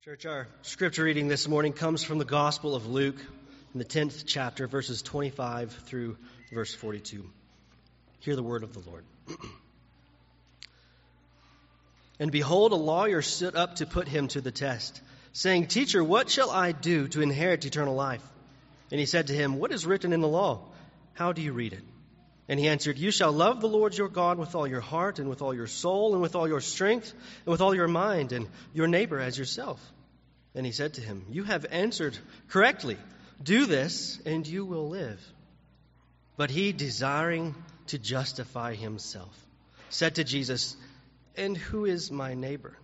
Church, our scripture reading this morning comes from the Gospel of Luke in the 10th chapter, verses 25 through verse 42. Hear the word of the Lord. And behold, a lawyer stood up to put him to the test, saying, Teacher, what shall I do to inherit eternal life? And he said to him, What is written in the law? How do you read it? And he answered, You shall love the Lord your God with all your heart and with all your soul and with all your strength and with all your mind, and your neighbor as yourself. And he said to him, You have answered correctly. Do this, and you will live. But he, desiring to justify himself, said to Jesus, And who is my neighbor?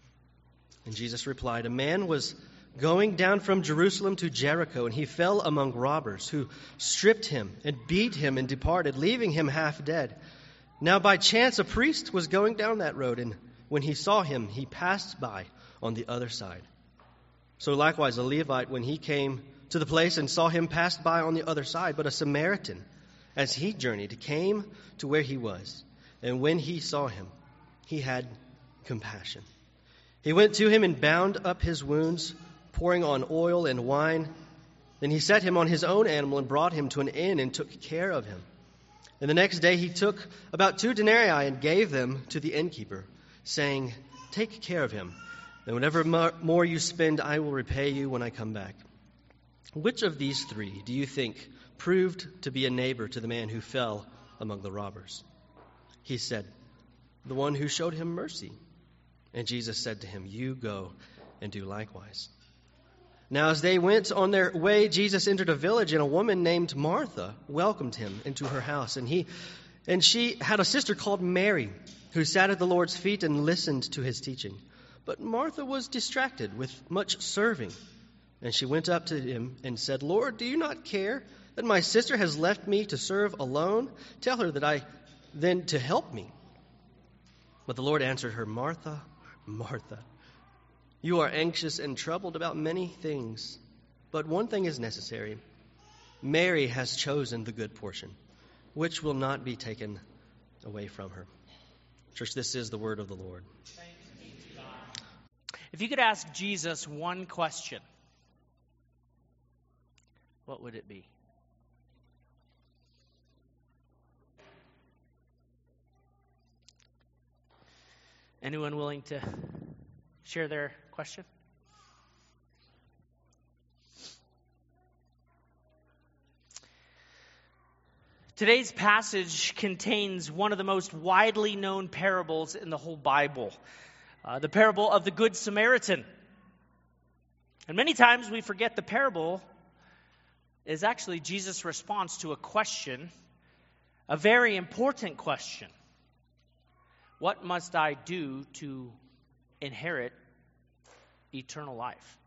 And Jesus replied, A man was going down from Jerusalem to Jericho, and he fell among robbers, who stripped him and beat him and departed, leaving him half dead. Now by chance a priest was going down that road, and when he saw him, he passed by on the other side. So likewise a Levite, when he came to the place and saw him, passed by on the other side. But a Samaritan, as he journeyed, came to where he was. And when he saw him, he had compassion. He went to him and bound up his wounds, pouring on oil and wine. Then he set him on his own animal and brought him to an inn and took care of him. And the next day he took about 2 denarii and gave them to the innkeeper, saying, Take care of him, and whatever more you spend, I will repay you when I come back. Which of these 3 do you think proved to be a neighbor to the man who fell among the robbers? He said, The one who showed him mercy. And Jesus said to him, You go and do likewise. Now as they went on their way, Jesus entered a village, and a woman named Martha welcomed him into her house. And she had a sister called Mary, who sat at the Lord's feet and listened to his teaching. But Martha was distracted with much serving. And she went up to him and said, Lord, do you not care that my sister has left me to serve alone? Tell her then to help me. But the Lord answered her, Martha, Martha, you are anxious and troubled about many things, but one thing is necessary. Mary has chosen the good portion, which will not be taken away from her. Church, this is the word of the Lord. If you could ask Jesus one question, what would it be? Anyone willing to share their question? Today's passage contains one of the most widely known parables in the whole Bible. The parable of the Good Samaritan. And many times we forget the parable is actually Jesus' response to a question, a very important question. What must I do to inherit eternal life?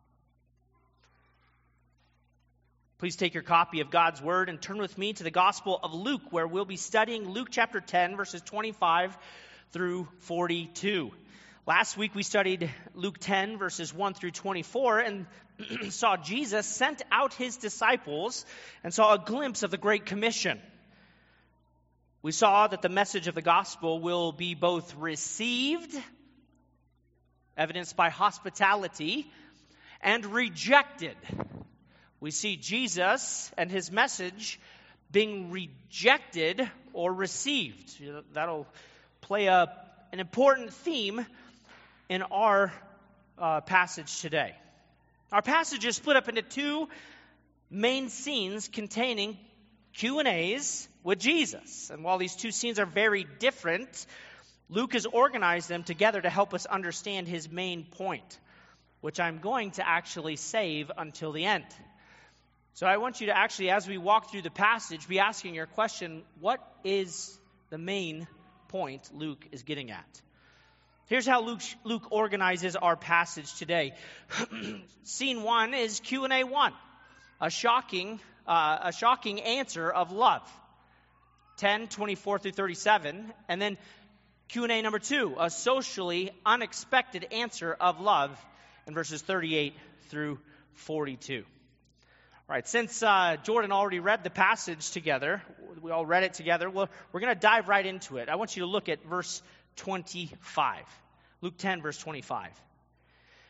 Please take your copy of God's Word and turn with me to the Gospel of Luke, where we'll be studying Luke chapter 10, verses 25 through 42. Last week we studied Luke 10, verses 1 through 24, and saw Jesus sent out his disciples and saw a glimpse of the Great Commission. We saw that the message of the gospel will be both received, evidenced by hospitality, and rejected. We see Jesus and his message being rejected or received. That'll play an important theme in our passage today. Our passage is split up into 2 main scenes containing Q&As with Jesus. And while these 2 scenes are very different, Luke has organized them together to help us understand his main point, which I'm going to actually save until the end. So I want you to actually, as we walk through the passage, be asking your question, what is the main point Luke is getting at? Here's how Luke organizes our passage today. Scene 1 is Q&A 1, a shocking answer of love, 10:24 through 37, and then Q&A number 2, a socially unexpected answer of love, in verses 38 through 42. All right, since Jordan already read the passage together, we all read it together, we're going to dive right into it. I want you to look at verse 25. Luke 10, verse 25.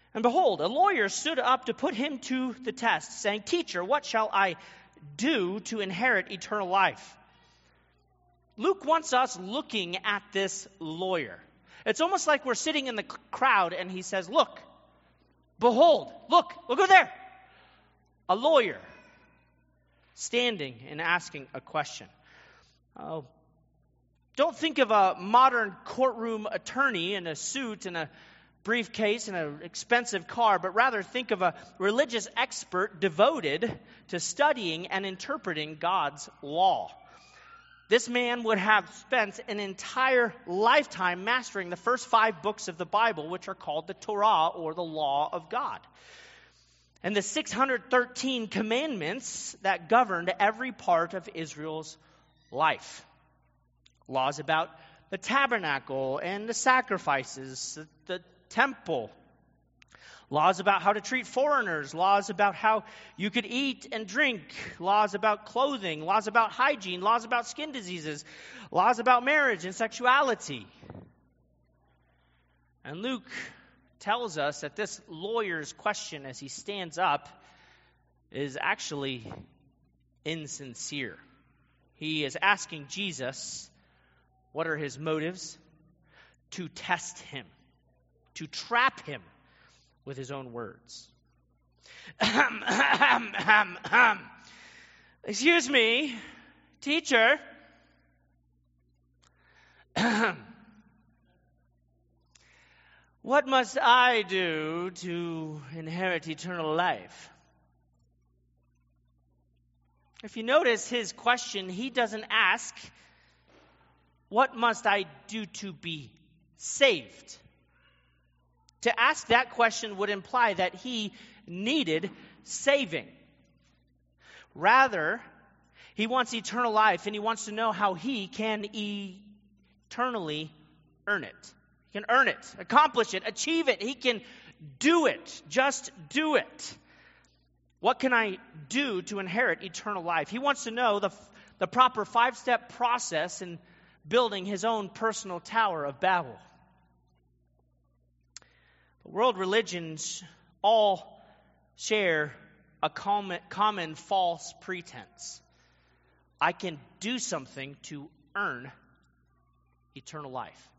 And behold, a lawyer stood up to put him to the test, saying, Teacher, what shall I do to inherit eternal life? Luke wants us looking at this lawyer. It's almost like we're sitting in the crowd and he says, look, behold, look over there. A lawyer standing and asking a question. Don't think of a modern courtroom attorney in a suit and a briefcase and an expensive car, but rather think of a religious expert devoted to studying and interpreting God's law. This man would have spent an entire lifetime mastering the first 5 books of the Bible, which are called the Torah, or the law of God, and the 613 commandments that governed every part of Israel's life. Laws about the tabernacle and the sacrifices, the temple. Laws about how to treat foreigners, laws about how you could eat and drink, laws about clothing, laws about hygiene, laws about skin diseases, laws about marriage and sexuality. And Luke tells us that this lawyer's question as he stands up is actually insincere. He is asking Jesus, what are his motives? To test him, to trap him with his own words. Excuse me, teacher. What must I do to inherit eternal life? If you notice his question, he doesn't ask, what must I do to be saved? To ask that question would imply that he needed saving. Rather, he wants eternal life, and he wants to know how he can eternally earn it. He can earn it, accomplish it, achieve it. He can do it. Just do it. What can I do to inherit eternal life? He wants to know the proper 5-step process in building his own personal Tower of Babel. World religions all share a common false pretense. I can do something to earn eternal life.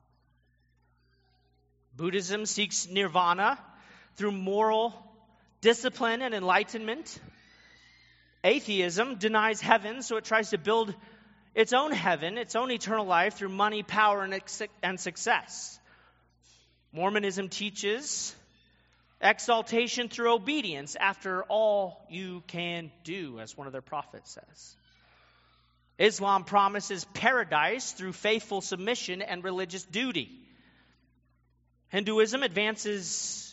Buddhism seeks nirvana through moral discipline and enlightenment. Atheism denies heaven, so it tries to build its own heaven, its own eternal life through money, power, and success. Mormonism teaches exaltation through obedience after all you can do, as one of their prophets says. Islam promises paradise through faithful submission and religious duty. Hinduism advances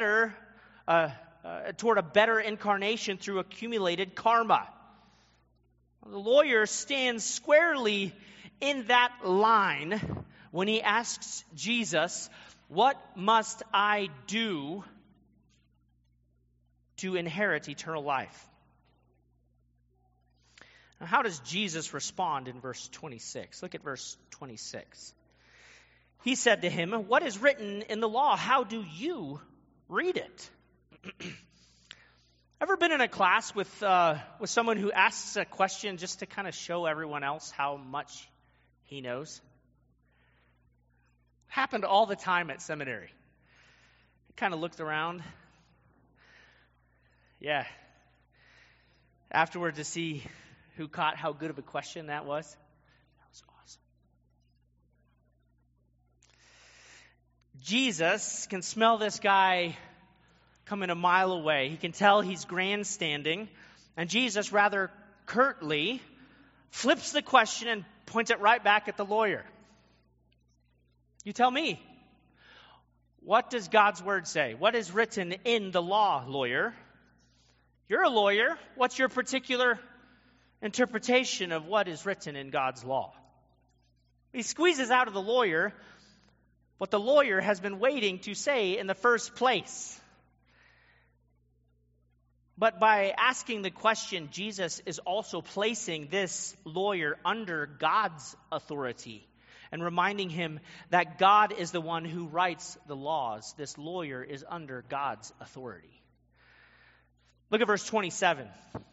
toward a better incarnation through accumulated karma. The lawyer stands squarely in that line when he asks Jesus, what must I do to inherit eternal life? Now, how does Jesus respond in verse 26? Look at verse 26. He said to him, what is written in the law? How do you read it? Ever been in a class with someone who asks a question just to kind of show everyone else how much he knows? Happened all the time at seminary. I kind of looked around. Yeah. Afterward to see who caught how good of a question that was. That was awesome. Jesus can smell this guy coming a mile away. He can tell he's grandstanding. And Jesus rather curtly flips the question and points it right back at the lawyer. You tell me. What does God's word say? What is written in the law, lawyer? You're a lawyer. What's your particular interpretation of what is written in God's law? He squeezes out of the lawyer what the lawyer has been waiting to say in the first place. But by asking the question, Jesus is also placing this lawyer under God's authority and reminding him that God is the one who writes the laws. This lawyer is under God's authority. Look at verse 27.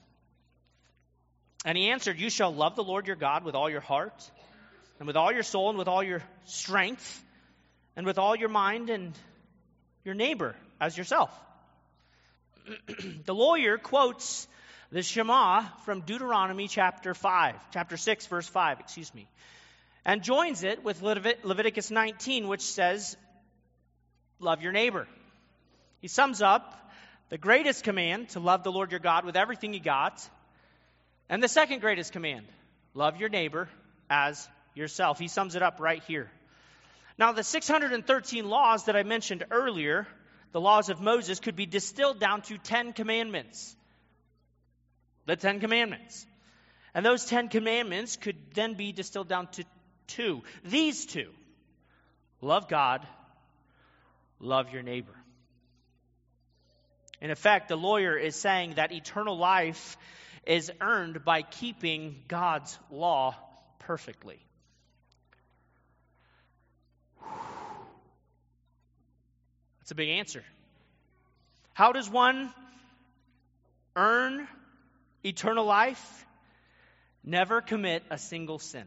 And he answered, "You shall love the Lord your God with all your heart, and with all your soul, and with all your strength, and with all your mind, and your neighbor as yourself." The lawyer quotes the Shema from Deuteronomy chapter 6, verse 5, and joins it with Leviticus 19, which says, love your neighbor. He sums up the greatest command, to love the Lord your God with everything you got, and the second greatest command, love your neighbor as yourself. He sums it up right here. Now, the 613 laws that I mentioned earlier, the laws of Moses, could be distilled down to 10 commandments. The 10 commandments. And those 10 commandments could then be distilled down to 2. These 2. Love God, love your neighbor. In effect, the lawyer is saying that eternal life is earned by keeping God's law perfectly. That's a big answer. How does one earn eternal life? Never commit a single sin.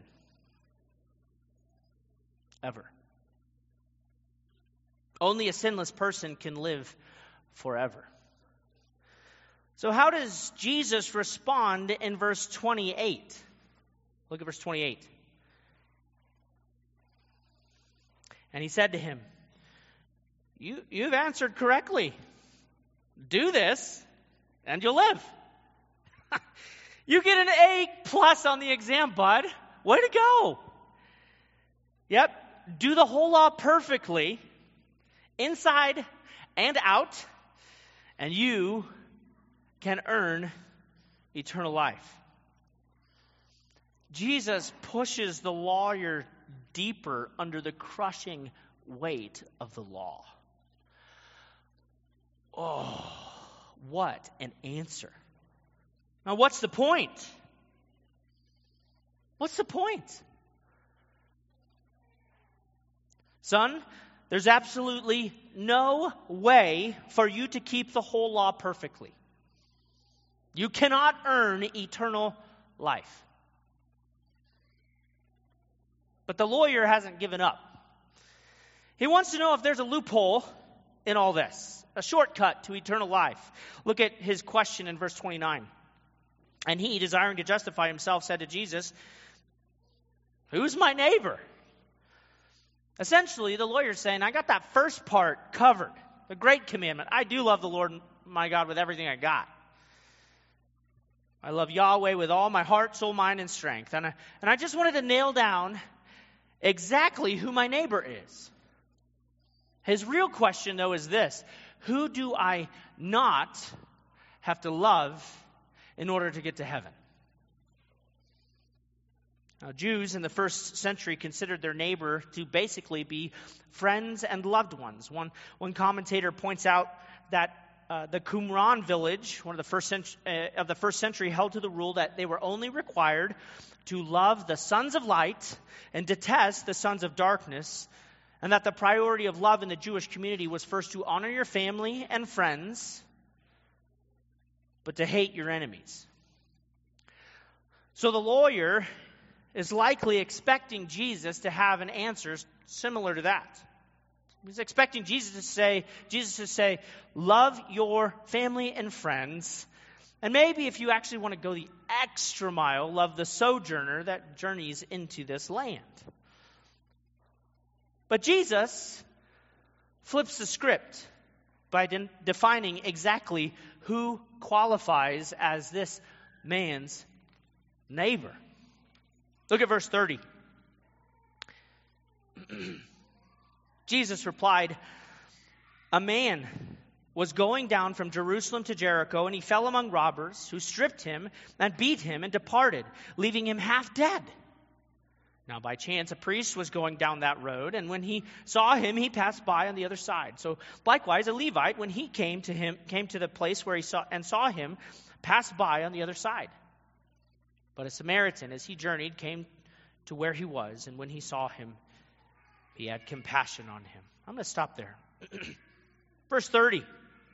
Ever. Only a sinless person can live forever. So how does Jesus respond in verse 28? Look at verse 28. And he said to him, You've answered correctly. Do this, and you'll live. You get an A+ on the exam, bud. Way to go. Yep. Do the whole law perfectly, inside and out, and you can earn eternal life. Jesus pushes the lawyer deeper under the crushing weight of the law. Oh, what an answer. Now, what's the point? What's the point? Son, there's absolutely no way for you to keep the whole law perfectly. You cannot earn eternal life. But the lawyer hasn't given up. He wants to know if there's a loophole in all this, a shortcut to eternal life. Look at his question in verse 29. And he, desiring to justify himself, said to Jesus, "Who's my neighbor?" Essentially, the lawyer's saying, I got that first part covered, the great commandment. I do love the Lord my God with everything I got. I love Yahweh with all my heart, soul, mind, and strength. And I just wanted to nail down exactly who my neighbor is. His real question, though, is this: who do I not have to love in order to get to heaven? Now, Jews in the first century considered their neighbor to basically be friends and loved ones. One commentator points out that the Qumran village, one of the first century, held to the rule that they were only required to love the sons of light and detest the sons of darkness, and that the priority of love in the Jewish community was first to honor your family and friends, but to hate your enemies. So the lawyer is likely expecting Jesus to have an answer similar to that. He's expecting Jesus to say, love your family and friends. And maybe if you actually want to go the extra mile, love the sojourner that journeys into this land. But Jesus flips the script by defining exactly who qualifies as this man's neighbor. Look at verse 30. Jesus replied, "A man was going down from Jerusalem to Jericho, and he fell among robbers, who stripped him and beat him and departed, leaving him half dead. Now by chance a priest was going down that road, and when he saw him, he passed by on the other side. So likewise a Levite, when he came to the place where he saw him, passed by on the other side. But a Samaritan, as he journeyed, came to where he was, and when he saw him, he had compassion on him. I'm going to stop there. Verse 30.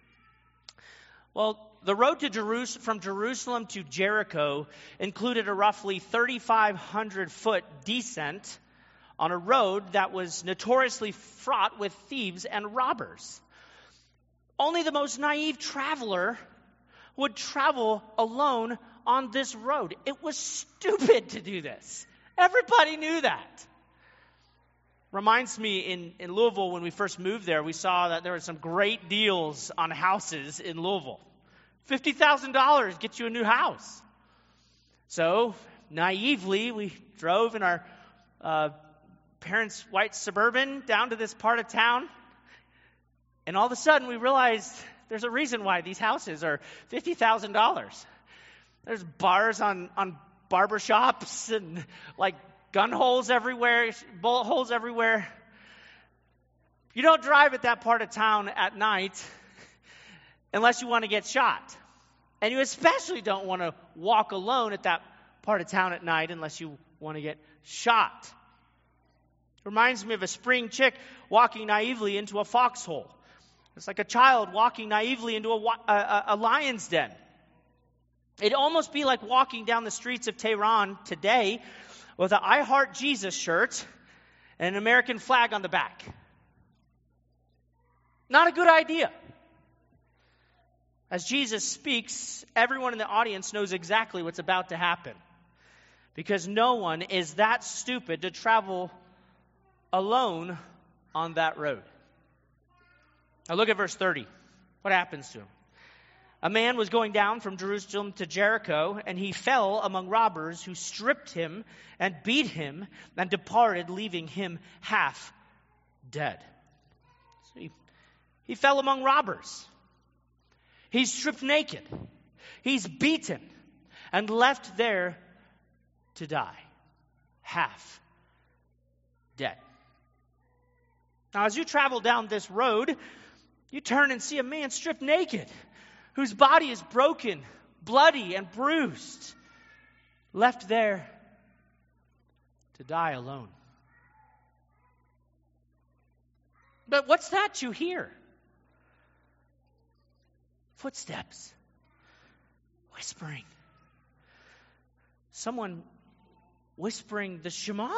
Well, the road from Jerusalem to Jericho included a roughly 3,500-foot descent on a road that was notoriously fraught with thieves and robbers. Only the most naive traveler would travel alone on this road. It was stupid to do this. Everybody knew that. Reminds me in Louisville, when we first moved there, we saw that there were some great deals on houses in Louisville. $50,000 gets you a new house. So, naively, we drove in our parents' white Suburban down to this part of town. And all of a sudden, we realized there's a reason why these houses are $50,000. There's bars on barbershops and like gun holes everywhere, bullet holes everywhere. You don't drive at that part of town at night unless you want to get shot. And you especially don't want to walk alone at that part of town at night unless you want to get shot. It reminds me of a spring chick walking naively into a foxhole. It's like a child walking naively into a lion's den. It'd almost be like walking down the streets of Tehran today with an I Heart Jesus shirt and an American flag on the back. Not a good idea. As Jesus speaks, everyone in the audience knows exactly what's about to happen, because no one is that stupid to travel alone on that road. Now look at verse 30. What happens to him? A man was going down from Jerusalem to Jericho, and he fell among robbers who stripped him and beat him and departed, leaving him half dead. So he fell among robbers. He's stripped naked. He's beaten and left there to die, half dead. Now, as you travel down this road, you turn and see a man stripped naked, whose body is broken, bloody, and bruised, left there to die alone. But what's that you hear? Footsteps. Whispering. Someone whispering the Shema.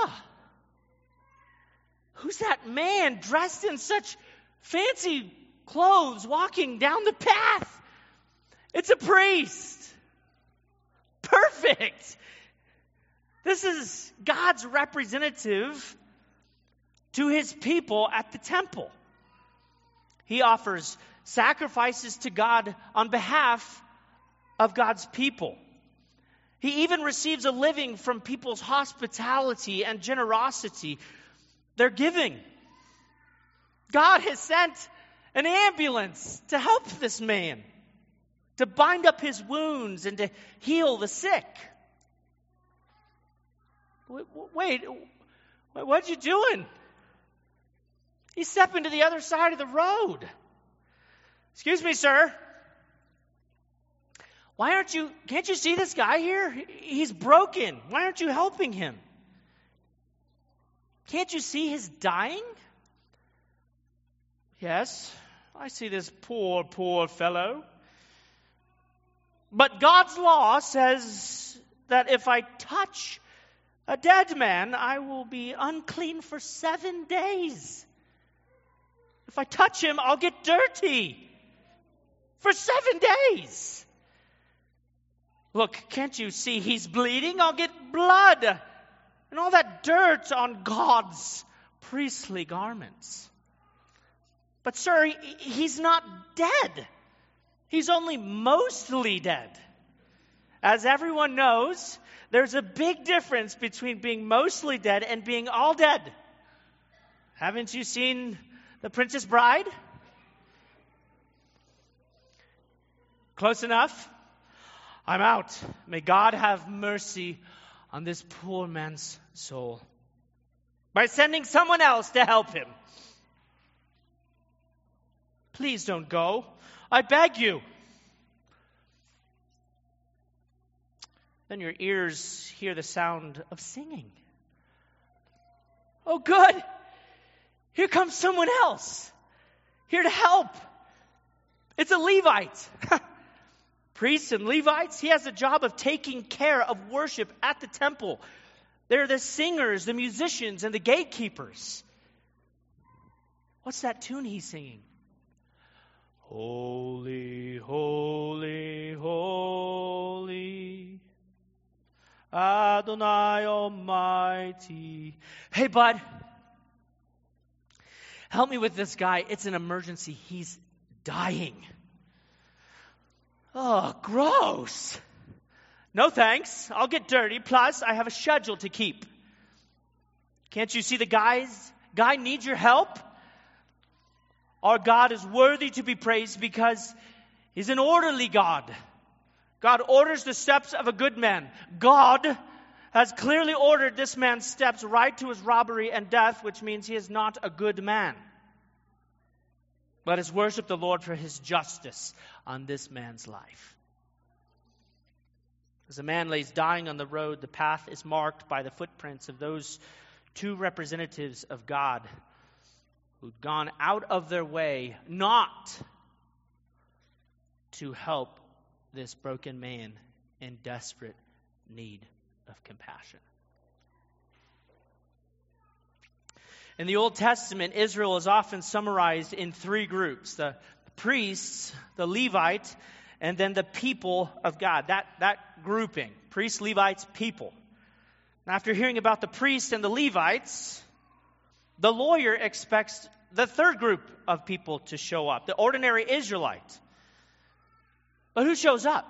Who's that man dressed in such fancy clothes walking down the path? It's a priest. Perfect. This is God's representative to his people at the temple. He offers sacrifices to God on behalf of God's people. He even receives a living from people's hospitality and generosity. They're giving. God has sent an ambulance to help this man, to bind up his wounds and to heal the sick. Wait, what you doing? He's stepping to the other side of the road. Excuse me, sir. Can't you see this guy here? He's broken. Why aren't you helping him? Can't you see he's dying? Yes, I see this poor, poor fellow. But God's law says that if I touch a dead man, I will be unclean for 7 days. If I touch him, I'll get dirty for 7 days. Look, can't you see he's bleeding? I'll get blood and all that dirt on God's priestly garments. But sir, he's not dead. He's only mostly dead. As everyone knows, there's a big difference between being mostly dead and being all dead. Haven't you seen The Princess Bride? Close enough? I'm out. May God have mercy on this poor man's soul by sending someone else to help him. Please don't go. I beg you. Then your ears hear the sound of singing. Oh, good. Here comes someone else. Here to help. It's a Levite. Priests and Levites, he has the job of taking care of worship at the temple. They're the singers, the musicians, and the gatekeepers. What's that tune he's singing? Holy, holy, holy, Adonai Almighty. Hey, bud, help me with this guy. It's an emergency. He's dying. Oh, gross. No thanks. I'll get dirty. Plus, I have a schedule to keep. Can't you see the guy needs your help? Our God is worthy to be praised because He's an orderly God. God orders the steps of a good man. God has clearly ordered this man's steps right to his robbery and death, which means he is not a good man. Let us worship the Lord for His justice on this man's life. As a man lays dying on the road, the path is marked by the footprints of those two representatives of God who'd gone out of their way not to help this broken man in desperate need of compassion. In the Old Testament, Israel is often summarized in three groups: the priests, the Levite, and then the people of God. That grouping, priests, Levites, people. And after hearing about the priests and the Levites, the lawyer expects the third group of people to show up, the ordinary Israelite. But who shows up?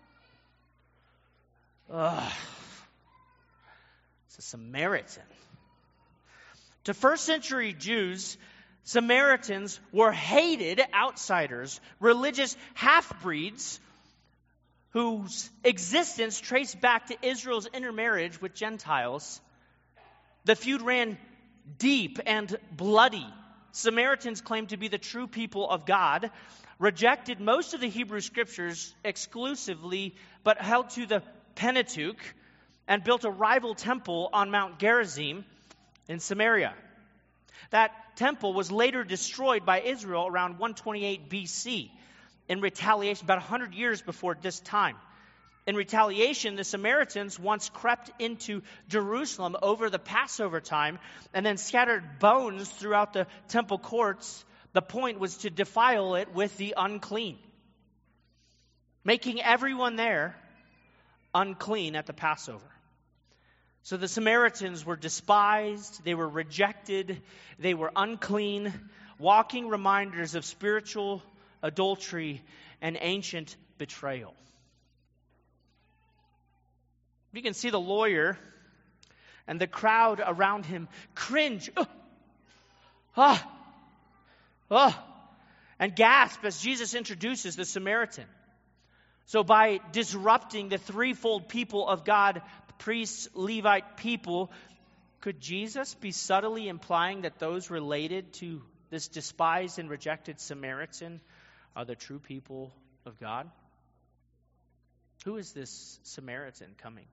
It's a Samaritan. To first century Jews, Samaritans were hated outsiders, religious half-breeds whose existence traced back to Israel's intermarriage with Gentiles. The feud ran deep and bloody. Samaritans claimed to be the true people of God, rejected most of the Hebrew scriptures exclusively, but held to the Pentateuch, and built a rival temple on Mount Gerizim in Samaria. That temple was later destroyed by Israel around 128 BC in retaliation, about 100 years before this time. In retaliation, the Samaritans once crept into Jerusalem over the Passover time and then scattered bones throughout the temple courts. The point was to defile it with the unclean, making everyone there unclean at the Passover. So the Samaritans were despised, they were rejected, they were unclean, walking reminders of spiritual adultery and ancient betrayal. You can see the lawyer and the crowd around him cringe and gasp as Jesus introduces the Samaritan. So by disrupting the threefold people of God, priests, Levite, people, could Jesus be subtly implying that those related to this despised and rejected Samaritan are the true people of God? Who is this Samaritan coming?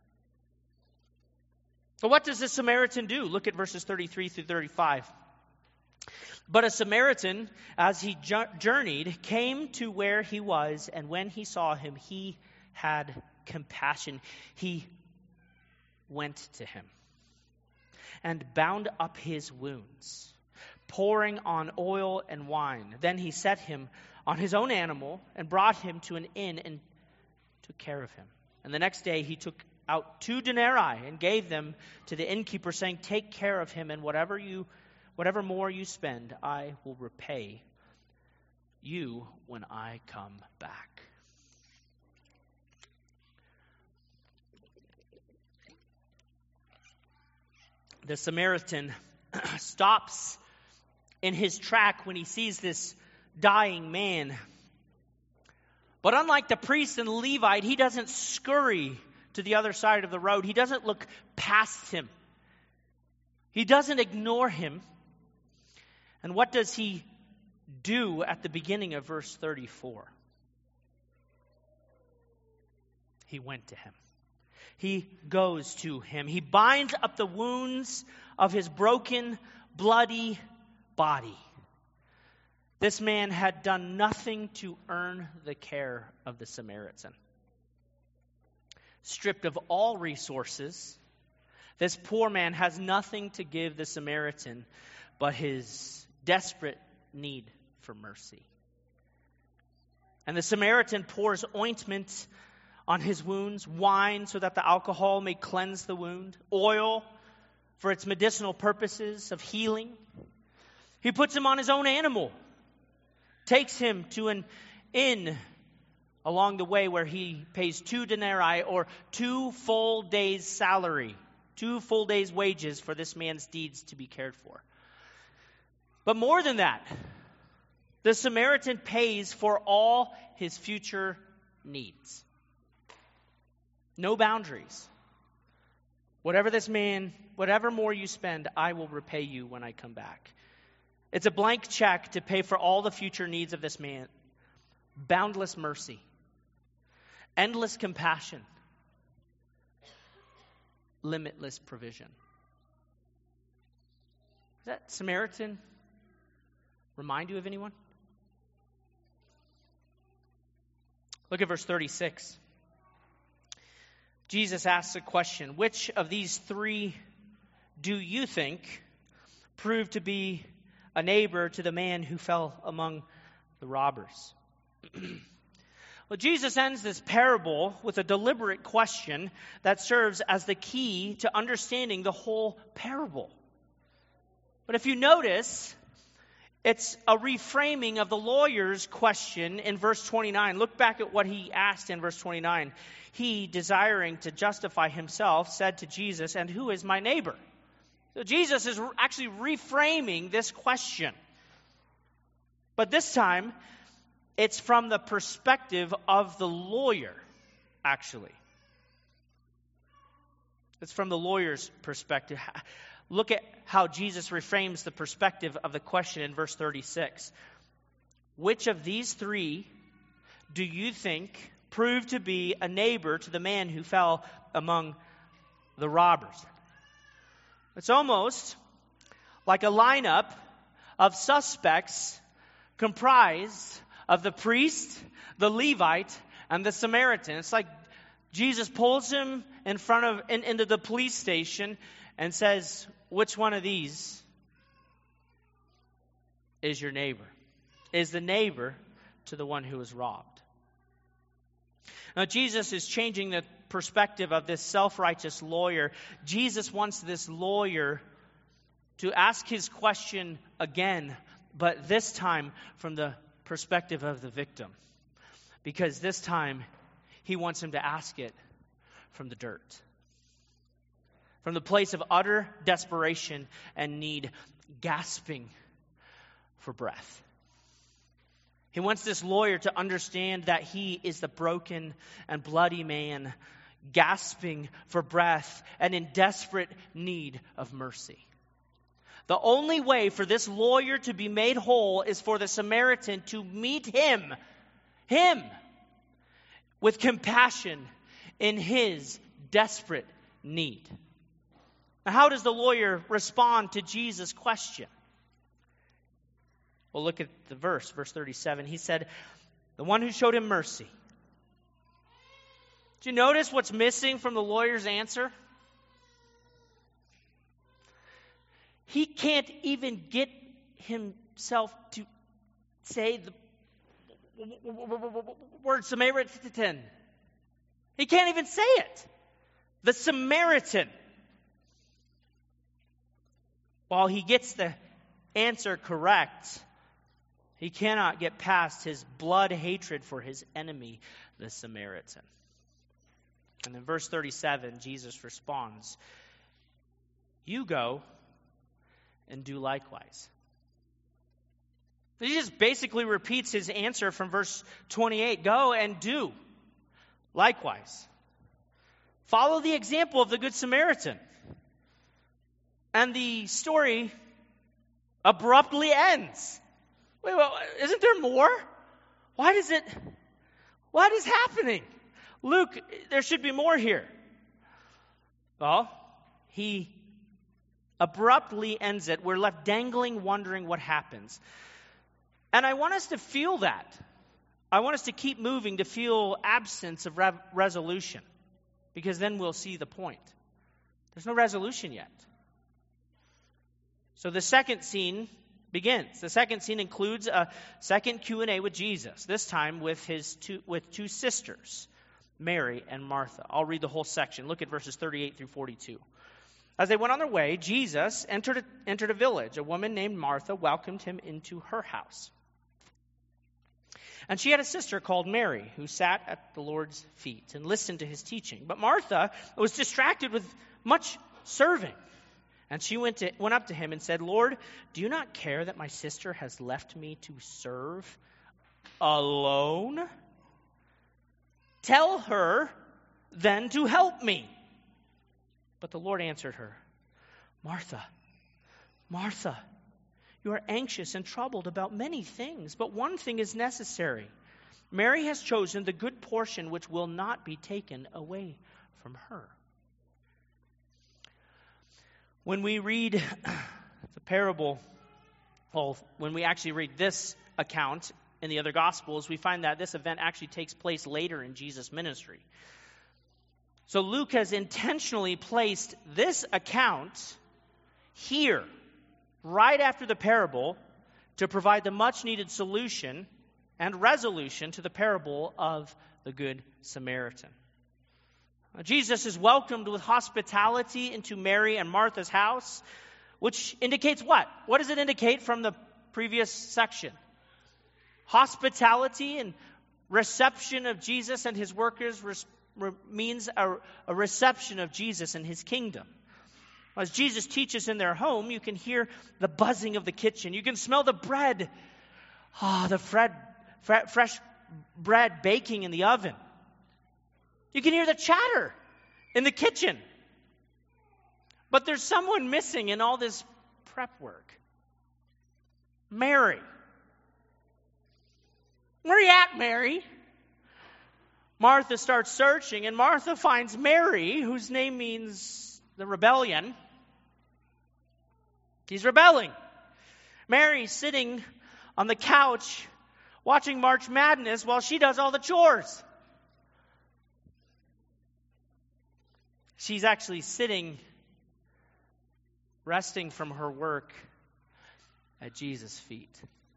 But what does this Samaritan do? Look at verses 33 through 35. But a Samaritan, as he journeyed, came to where he was, and when he saw him, he had compassion. He went to him and bound up his wounds, pouring on oil and wine. Then he set him on his own animal and brought him to an inn and took care of him. And the next day he took out 2 denarii and gave them to the innkeeper, saying, "Take care of him, and whatever more you spend, I will repay you when I come back." The Samaritan stops in his track when he sees this dying man. But unlike the priest and Levite, he doesn't scurry to the other side of the road. He doesn't look past him. He doesn't ignore him. And what does he do at the beginning of verse 34? He went to him. He goes to him. He binds up the wounds of his broken, bloody body. This man had done nothing to earn the care of the Samaritan. Stripped of all resources, this poor man has nothing to give the Samaritan but his desperate need for mercy. And the Samaritan pours ointment on his wounds, wine so that the alcohol may cleanse the wound, oil for its medicinal purposes of healing. He puts him on his own animal, takes him to an inn along the way where he pays 2 denarii or 2 full days' salary, 2 full days' wages for this man's deeds to be cared for. But more than that, the Samaritan pays for all his future needs. No boundaries. Whatever more you spend, I will repay you when I come back. It's a blank check to pay for all the future needs of this man. Boundless mercy. Endless compassion. Limitless provision. Does that Samaritan remind you of anyone? Look at verse 36. Jesus asks a question. Which of these 3 do you think proved to be a neighbor to the man who fell among the robbers? Well, Jesus ends this parable with a deliberate question that serves as the key to understanding the whole parable. But if you notice, it's a reframing of the lawyer's question in verse 29. Look back at what he asked in verse 29. He, desiring to justify himself, said to Jesus, "And who is my neighbor?" So Jesus is actually reframing this question. But this time, it's from the perspective of the lawyer, actually. It's from the lawyer's perspective. Look at how Jesus reframes the perspective of the question in verse 36. Which of these 3 do you think proved to be a neighbor to the man who fell among the robbers? It's almost like a lineup of suspects comprised of the priest, the Levite, and the Samaritan. It's like Jesus pulls him into the police station and says, which one of these is your neighbor? Is the neighbor to the one who was robbed? Now, Jesus is changing the perspective of this self-righteous lawyer. Jesus wants this lawyer to ask his question again, but this time from the perspective of the victim. Because this time, he wants him to ask it from the dirt. From the place of utter desperation and need, gasping for breath. He wants this lawyer to understand that he is the broken and bloody man, gasping for breath and in desperate need of mercy. The only way for this lawyer to be made whole is for the Samaritan to meet him, with compassion in his desperate need. Now, how does the lawyer respond to Jesus' question? Well, look at the verse 37. He said, the one who showed him mercy. Do you notice what's missing from the lawyer's answer? He can't even get himself to say the word Samaritan. He can't even say it. The Samaritan. While he gets the answer correct, he cannot get past his blood hatred for his enemy, the Samaritan. And in verse 37, Jesus responds, "You go and do likewise." Jesus basically repeats his answer from verse 28. Go and do likewise. Follow the example of the Good Samaritan. And the story abruptly ends. Wait, well, isn't there more? What is happening? Luke, there should be more here. Well, he abruptly ends it. We're left dangling, wondering what happens. And I want us to feel that. I want us to keep moving, to feel absence of resolution, because then we'll see the point. There's no resolution yet. So the second scene begins. The second scene includes a second Q&A with Jesus, this time with two sisters, Mary and Martha. I'll read the whole section. Look at verses 38 through 42. As they went on their way, Jesus entered a village. A woman named Martha welcomed him into her house. And she had a sister called Mary, who sat at the Lord's feet and listened to his teaching. But Martha was distracted with much serving. And she went up to him and said, "Lord, do you not care that my sister has left me to serve alone? Tell her then to help me." But the Lord answered her, "Martha, Martha, you are anxious and troubled about many things, but one thing is necessary. Mary has chosen the good portion which will not be taken away from her." When we read the parable, when we actually read this account in the other Gospels, we find that this event actually takes place later in Jesus' ministry. So Luke has intentionally placed this account here, right after the parable, to provide the much-needed solution and resolution to the parable of the Good Samaritan. Jesus is welcomed with hospitality into Mary and Martha's house, which indicates what? What does it indicate from the previous section? Hospitality and reception of Jesus and his workers means a reception of Jesus and his kingdom. As Jesus teaches in their home, you can hear the buzzing of the kitchen. You can smell the bread, the fresh bread baking in the oven. You can hear the chatter in the kitchen. But there's someone missing in all this prep work. Mary. Where are you at, Mary? Martha starts searching, and Martha finds Mary, whose name means the rebellion. He's rebelling. Mary's sitting on the couch watching March Madness while she does all the chores. She's actually sitting, resting from her work at Jesus' feet.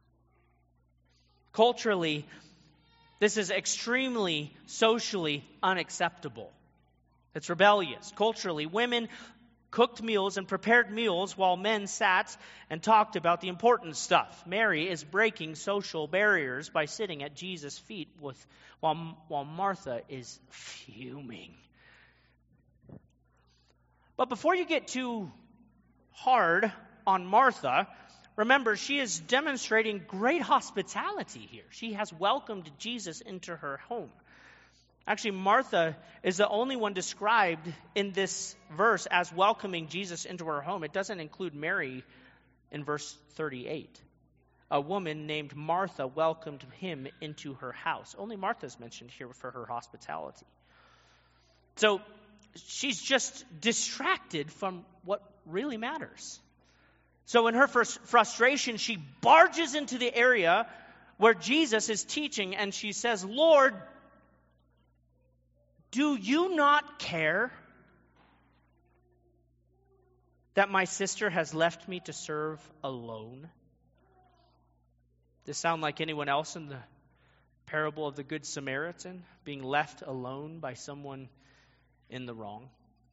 Culturally, this is extremely socially unacceptable. It's rebellious. Culturally, women cooked meals and prepared meals while men sat and talked about the important stuff. Mary is breaking social barriers by sitting at Jesus' feet while Martha is fuming. But before you get too hard on Martha, remember, she is demonstrating great hospitality here. She has welcomed Jesus into her home. Actually, Martha is the only one described in this verse as welcoming Jesus into her home. It doesn't include Mary in verse 38. A woman named Martha welcomed him into her house. Only Martha is mentioned here for her hospitality. So she's just distracted from what really matters. So in her frustration, she barges into the area where Jesus is teaching, and she says, "Lord, do you not care that my sister has left me to serve alone?" Does this sound like anyone else in the parable of the Good Samaritan, being left alone by someone in the wrong?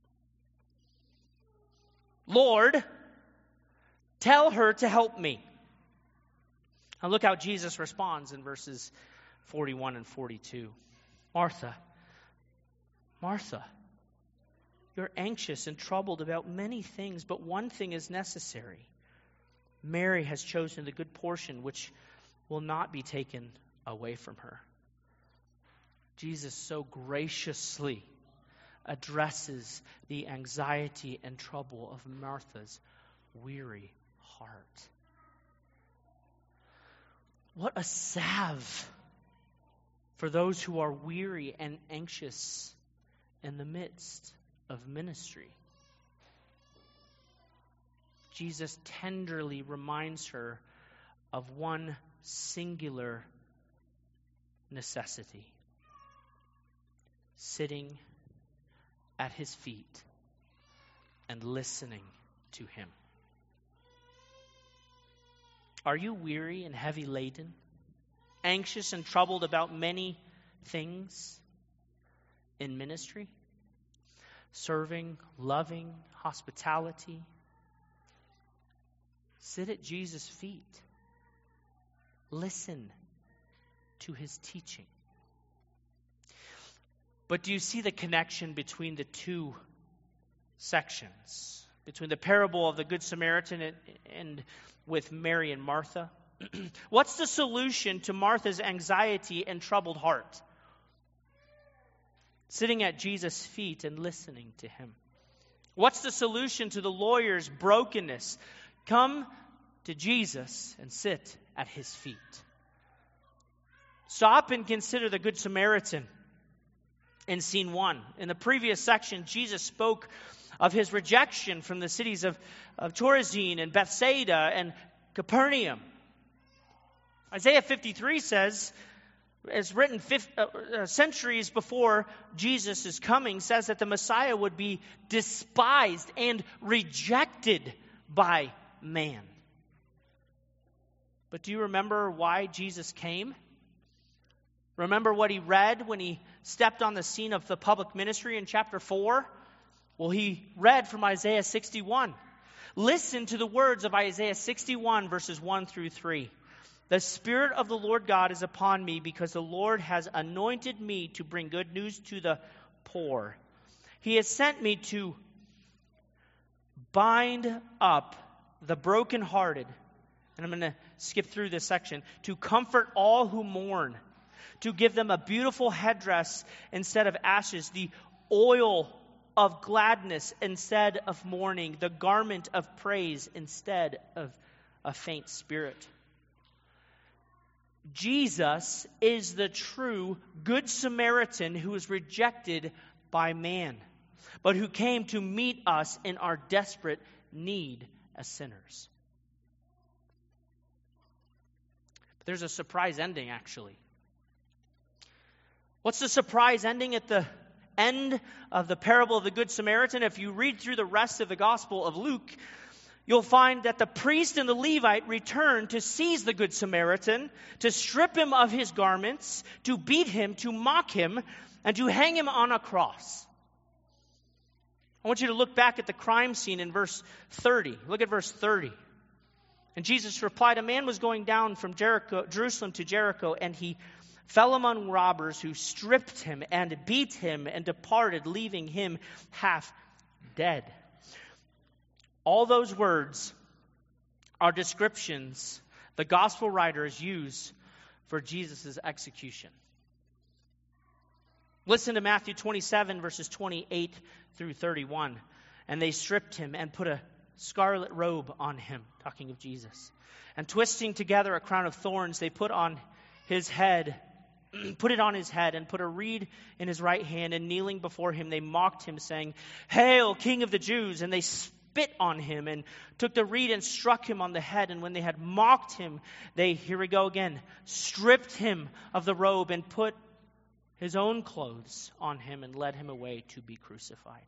"Lord, tell her to help me." Now look how Jesus responds in verses 41 and 42. "Martha, Martha, you're anxious and troubled about many things, but one thing is necessary. Mary has chosen the good portion which will not be taken away from her." Jesus so graciously addresses the anxiety and trouble of Martha's weary heart. What a salve for those who are weary and anxious in the midst of ministry. Jesus tenderly reminds her of one singular necessity: sitting at his feet and listening to him. Are you weary and heavy laden, anxious and troubled about many things in ministry? Serving, loving, hospitality? Sit at Jesus' feet. Listen to his teaching. But do you see the connection between the two sections? Between the parable of the Good Samaritan and with Mary and Martha? What's the solution to Martha's anxiety and troubled heart? Sitting at Jesus' feet and listening to him. What's the solution to the lawyer's brokenness? Come to Jesus and sit at his feet. Stop and consider the Good Samaritan in scene 1. In the previous section, Jesus spoke of his rejection from the cities of Chorazin and Bethsaida and Capernaum. Isaiah 53 says, as written centuries before Jesus' coming, says that the Messiah would be despised and rejected by man. But do you remember why Jesus came? Remember what he read when he stepped on the scene of the public ministry in chapter 4? Well, he read from Isaiah 61. Listen to the words of Isaiah 61, verses 1 through 3. The Spirit of the Lord God is upon me, because the Lord has anointed me to bring good news to the poor. He has sent me to bind up the brokenhearted. And I'm going to skip through this section. To comfort all who mourn. To give them a beautiful headdress instead of ashes. The oil of gladness instead of mourning. The garment of praise instead of a faint spirit. Jesus is the true Good Samaritan who is rejected by man, but who came to meet us in our desperate need as sinners. But there's a surprise ending, actually. What's the surprise ending at the end of the parable of the Good Samaritan? If you read through the rest of the Gospel of Luke, you'll find that the priest and the Levite return to seize the Good Samaritan, to strip him of his garments, to beat him, to mock him, and to hang him on a cross. I want you to look back at the crime scene in verse 30. Look at verse 30. And Jesus replied, a man was going down from Jerusalem to Jericho, and he fell among robbers who stripped him and beat him and departed, leaving him half dead. All those words are descriptions the gospel writers use for Jesus' execution. Listen to Matthew 27, verses 28 through 31. And they stripped him and put a scarlet robe on him, talking of Jesus. And twisting together a crown of thorns, they put it on his head and put a reed in his right hand. And kneeling before him, they mocked him, saying, Hail, King of the Jews! And they spit on him and took the reed and struck him on the head. And when they had mocked him, they, here we go again, stripped him of the robe and put his own clothes on him and led him away to be crucified.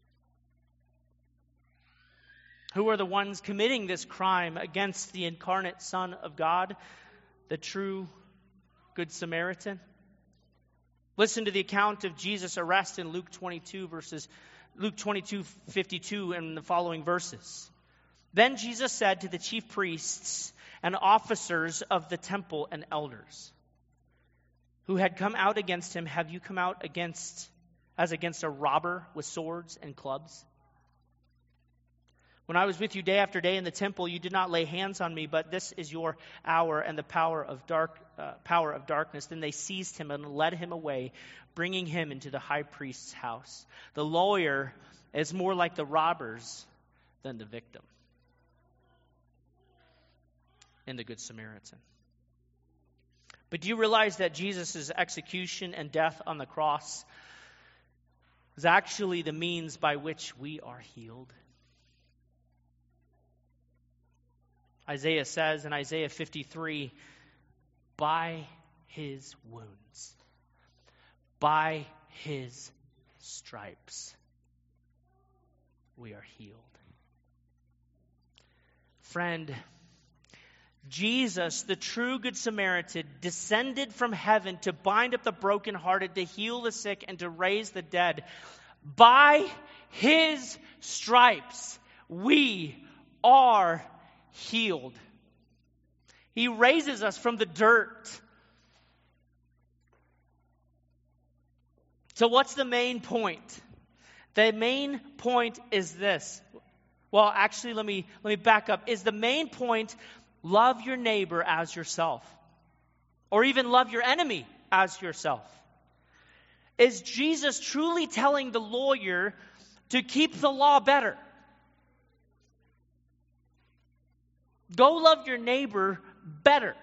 Who are the ones committing this crime against the incarnate Son of God, the true Good Samaritan? Listen to the account of Jesus' arrest in Luke 22:52 and the following verses. Then Jesus said to the chief priests and officers of the temple and elders who had come out against him, have you come out as against a robber with swords and clubs? When I was with you day after day in the temple, you did not lay hands on me, but this is your hour and the power of darkness. Then they seized him and led him away, bringing him into the high priest's house. The lawyer is more like the robbers than the victim in the Good Samaritan. But do you realize that Jesus' execution and death on the cross is actually the means by which we are healed? Isaiah says in Isaiah 53, by his wounds, by his stripes, we are healed. Friend, Jesus, the true Good Samaritan, descended from heaven to bind up the brokenhearted, to heal the sick, and to raise the dead. By his stripes, we are healed. He raises us from the dirt. So what's the main point? The main point is this. Well, actually, let me back up. Is the main point love your neighbor as yourself? Or even love your enemy as yourself? Is Jesus truly telling the lawyer to keep the law better? Go love your neighbor better.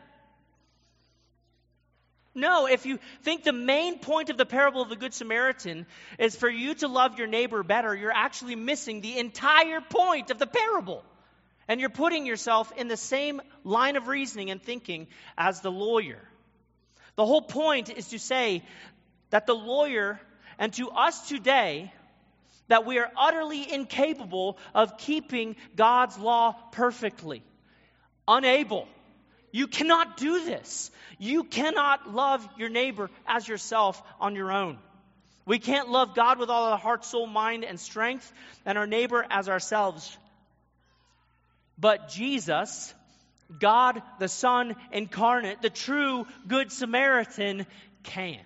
No, if you think the main point of the parable of the Good Samaritan is for you to love your neighbor better, you're actually missing the entire point of the parable. And you're putting yourself in the same line of reasoning and thinking as the lawyer. The whole point is to say that the lawyer, and to us today, that we are utterly incapable of keeping God's law perfectly. Unable. You cannot do this. You cannot love your neighbor as yourself on your own. We can't love God with all our heart, soul, mind, and strength, and our neighbor as ourselves. But Jesus, God the Son incarnate, the true Good Samaritan, can.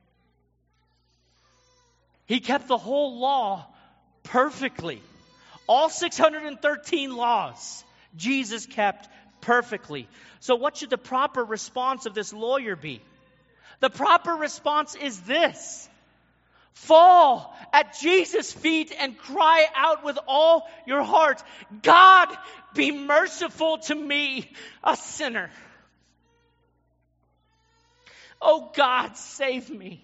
He kept the whole law perfectly. All 613 laws, Jesus kept perfectly. So what should the proper response of this lawyer be? The proper response is this. Fall at Jesus' feet and cry out with all your heart, God, be merciful to me, a sinner. Oh God, save me.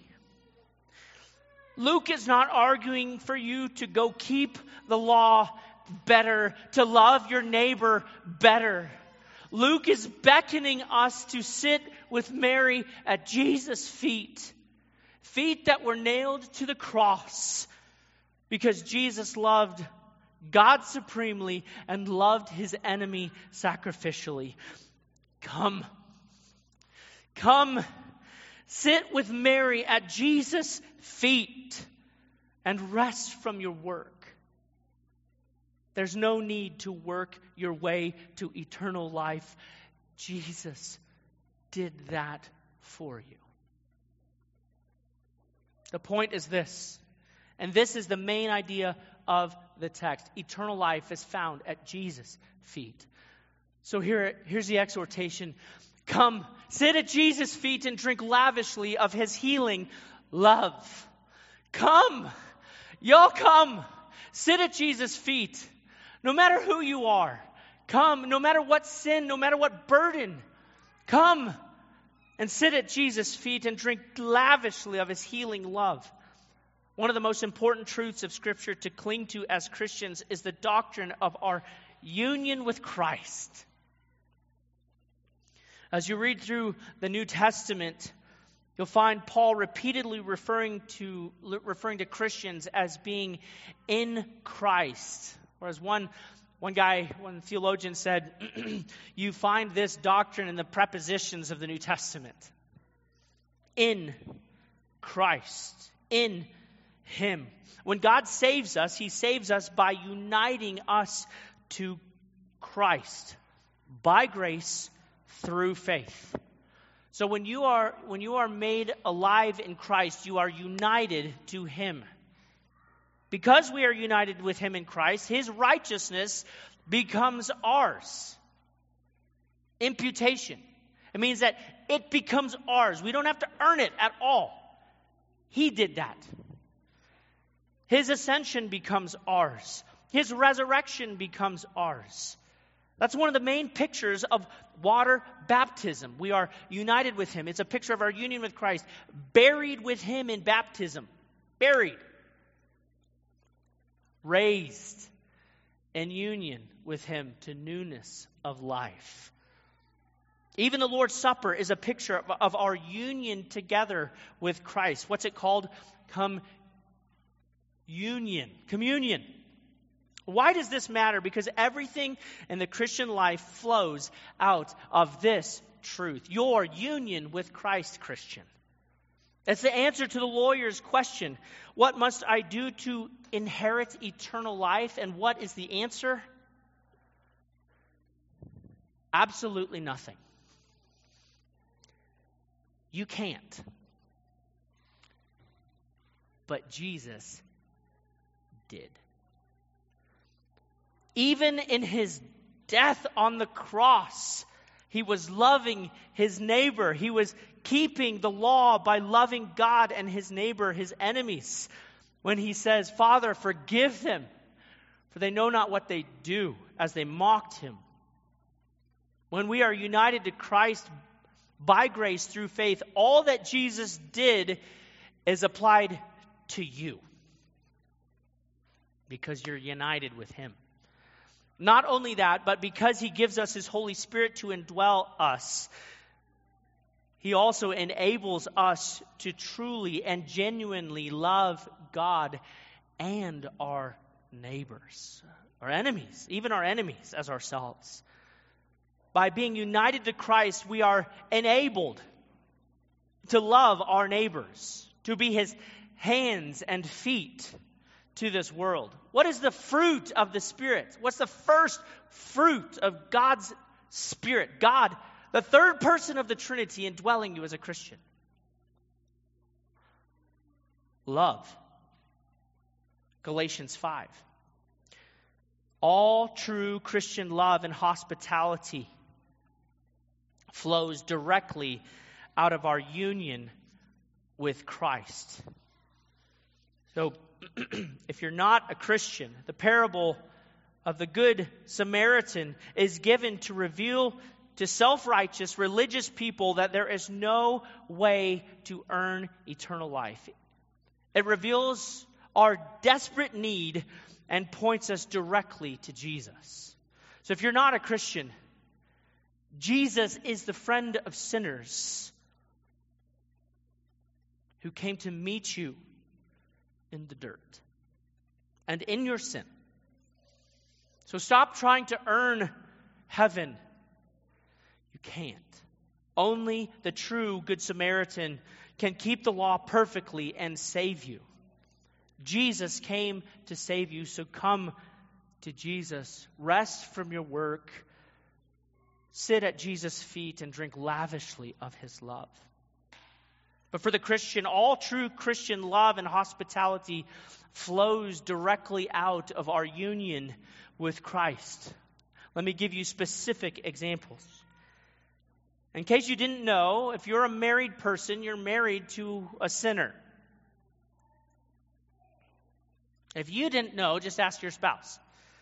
Luke is not arguing for you to go keep the law better, to love your neighbor better. Luke is beckoning us to sit with Mary at Jesus' feet. Feet that were nailed to the cross because Jesus loved God supremely and loved his enemy sacrificially. Come. Come. Sit with Mary at Jesus' feet and rest from your work. There's no need to work your way to eternal life. Jesus did that for you. The point is this, and this is the main idea of the text. Eternal life is found at Jesus' feet. So here's the exhortation. Come, sit at Jesus' feet and drink lavishly of his healing love. Come, y'all come, sit at Jesus' feet. No matter who you are, come, no matter what sin, no matter what burden, come and sit at Jesus' feet and drink lavishly of his healing love. One of the most important truths of Scripture to cling to as Christians is the doctrine of our union with Christ. As you read through the New Testament, you'll find Paul repeatedly referring to Christians as being in Christ. Whereas one theologian said, you find this doctrine in the prepositions of the New Testament. In Christ. In him. When God saves us, he saves us by uniting us to Christ. By grace, through faith. So when you are made alive in Christ, you are united to him. Because we are united with him in Christ, his righteousness becomes ours. Imputation. It means that it becomes ours. We don't have to earn it at all. He did that. His ascension becomes ours. His resurrection becomes ours. That's one of the main pictures of water baptism. We are united with him. It's a picture of our union with Christ. Buried with him in baptism. Buried. Raised. and union with him to newness of life. Even the Lord's Supper is a picture of our union together with Christ. What's it called? Communion. Why does this matter? Because everything in the Christian life flows out of this truth. Your union with Christ, Christian. That's the answer to the lawyer's question. What must I do to inherit eternal life? And what is the answer? Absolutely nothing. You can't. But Jesus did. Even in his death on the cross, he was loving his neighbor. He was keeping the law by loving God and his neighbor, his enemies. When he says, Father, forgive them, for they know not what they do, as they mocked him. When we are united to Christ by grace through faith, all that Jesus did is applied to you. Because you're united with him. Not only that, but because he gives us his Holy Spirit to indwell us, he also enables us to truly and genuinely love God and our neighbors, our enemies, even our enemies as ourselves. By being united to Christ, we are enabled to love our neighbors, to be his hands and feet to this world. What is the fruit of the Spirit? What's the first fruit of God's Spirit? God, the third person of the Trinity, indwelling you as a Christian. Love. Galatians 5. All true Christian love and hospitality flows directly out of our union with Christ. So, if you're not a Christian, the parable of the Good Samaritan is given to reveal to self-righteous religious people that there is no way to earn eternal life. It reveals our desperate need and points us directly to Jesus. So if you're not a Christian, Jesus is the friend of sinners who came to meet you in the dirt and in your sin. So stop trying to earn heaven. You can't. Only the true Good Samaritan can keep the law perfectly and save you. Jesus came to save you, so come to Jesus. Rest from your work. Sit at Jesus' feet and drink lavishly of his love. But for the Christian, all true Christian love and hospitality flows directly out of our union with Christ. Let me give you specific examples. In case you didn't know, if you're a married person, you're married to a sinner. If you didn't know, just ask your spouse.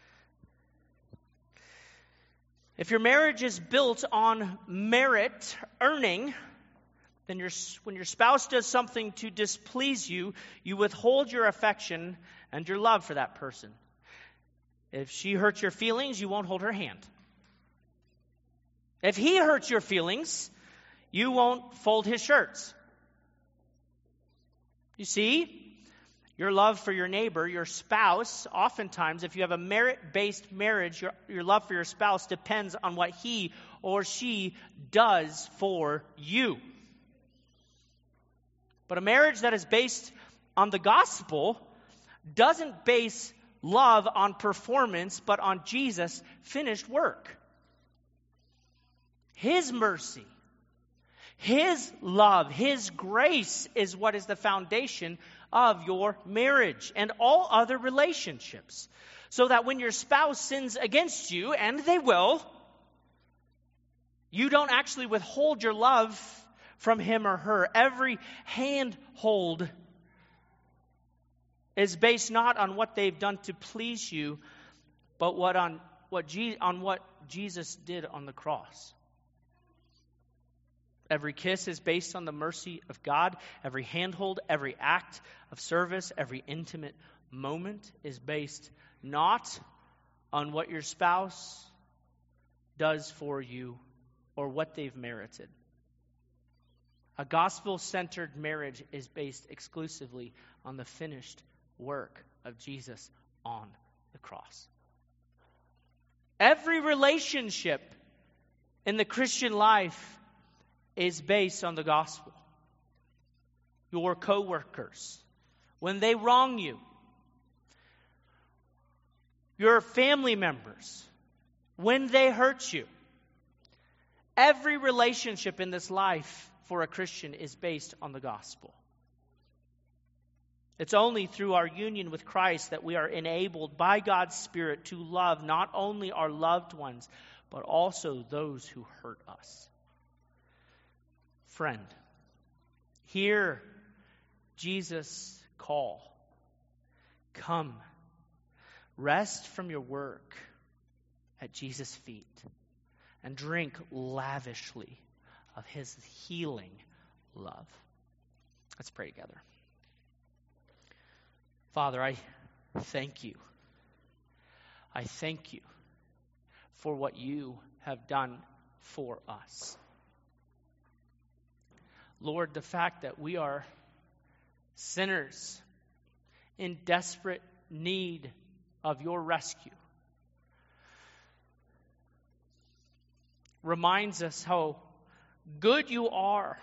If your marriage is built on merit, earning, then when your spouse does something to displease you, you withhold your affection and your love for that person. If she hurts your feelings, you won't hold her hand. If he hurts your feelings, you won't fold his shirts. You see, your love for your neighbor, your spouse, oftentimes, if you have a merit-based marriage, your love for your spouse depends on what he or she does for you. But a marriage that is based on the gospel doesn't base love on performance, but on Jesus' finished work. His mercy, his love, his grace is what is the foundation of your marriage and all other relationships. So that when your spouse sins against you, and they will, you don't actually withhold your love from him or her. Every handhold is based not on what they've done to please you, but on what Jesus did on the cross. Every kiss is based on the mercy of God. Every handhold, every act of service, every intimate moment is based not on what your spouse does for you or what they've merited. A gospel-centered marriage is based exclusively on the finished work of Jesus on the cross. Every relationship in the Christian life is based on the gospel. Your coworkers, when they wrong you, your family members, when they hurt you. Every relationship in this life for a Christian is based on the gospel. It's only through our union with Christ that we are enabled by God's Spirit to love not only our loved ones, but also those who hurt us. Friend, hear Jesus' call. Come, rest from your work at Jesus' feet and drink lavishly of his healing love. Let's pray together. Father, I thank you. I thank you for what you have done for us. Lord, the fact that we are sinners in desperate need of your rescue reminds us how good you are.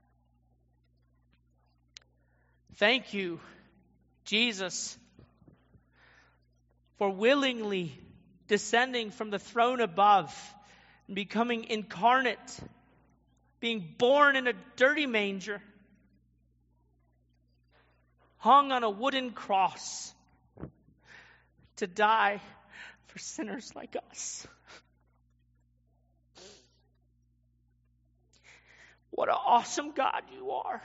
Thank you, Jesus, for willingly descending from the throne above and becoming incarnate, being born in a dirty manger, hung on a wooden cross to die for sinners like us. What an awesome God you are.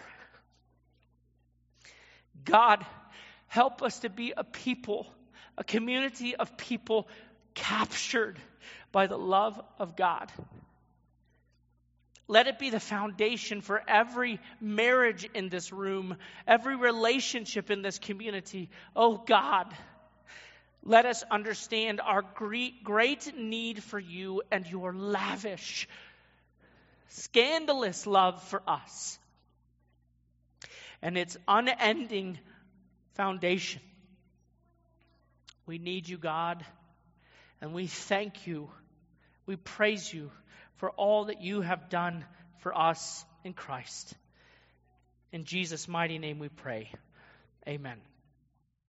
God, help us to be a people, a community of people captured by the love of God. Let it be the foundation for every marriage in this room, every relationship in this community. Oh God, let us understand our great need for you and your lavish, scandalous love for us and its unending foundation. We need you, God, and we thank you. We praise you for all that you have done for us in Christ. In Jesus' mighty name we pray. Amen.